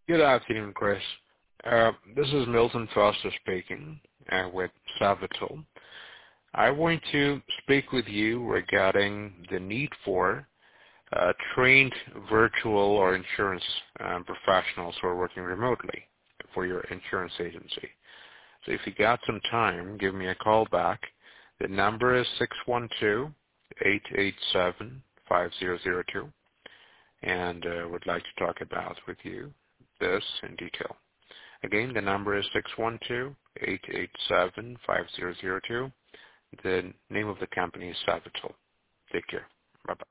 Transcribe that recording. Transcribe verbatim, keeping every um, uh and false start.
Good afternoon, Chris. Uh, this is Milton Foster speaking uh, with Savital. I want to speak with you regarding the need for uh, trained virtual or insurance um, professionals who are working remotely for your insurance agency. So if you got some time, give me a call back. The number is six one two, eight eight seven, five zero zero two, and uh, would like to talk about with you this in detail. Again, the number is six one two, eight eight seven, five zero zero two. The name of the company is Savital. Take care. Bye-bye.